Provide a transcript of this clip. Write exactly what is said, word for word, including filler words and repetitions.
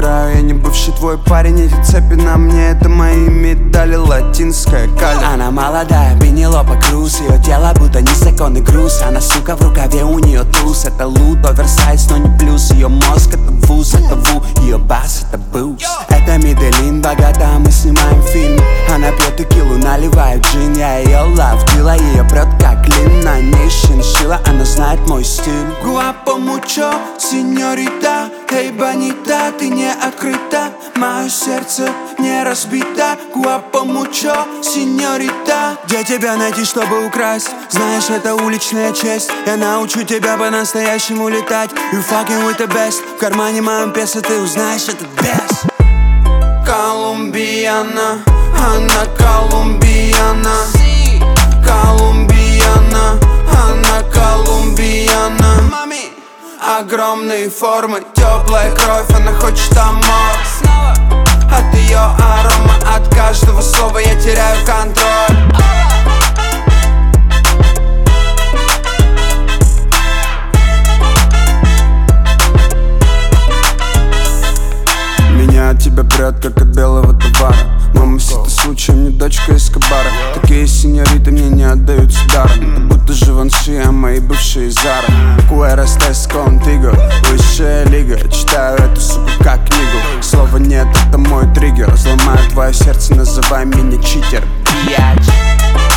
играю, я не бывший твой парень. Эти цепи на мне, это мои медали, латинская каль. Она молодая, Пенелопа Круз. Ее тело будто незаконный груз. Она, сука, в рукаве, у нее туз. Это лут, оверсайз, но не плюс. Ее мозг это вуз, это ву. Ее бас это буст. Это Меделин, богата, мы снимаем фильм. Она пьет текилу, наливает джин. Я ее лав, дела ее прет как лин. На ней шиншила, она знает мой стиль. Гуапо мучо, сеньорита. Эй, бонита, ты не открыта. Мое сердце не разбито. Гуапо мучо, сеньорита. Где тебя найти, чтобы украсть? Знаешь, это уличная честь. Я научу тебя по-настоящему летать. You fucking with the best. В кармане моем песо, ты узнаешь этот бес. Колумбияна, она колумбияна. Колумбияна, она колумбияна. Огромные формы, теплая кровь, она хочет амор. От ее арома, от каждого слова я теряю контроль. Меня от тебя прет, как от белого товара. Мамасита случаем не дочка Эскобара. Такие сеньориты мне не отдаются даром. Это будто Живанши, а мои бывшие Зара. Куэростес контиго, высшая лига. Читаю эту суку как книгу. Слова нет, это мой триггер. Взломаю твое сердце, называй меня читер, биач.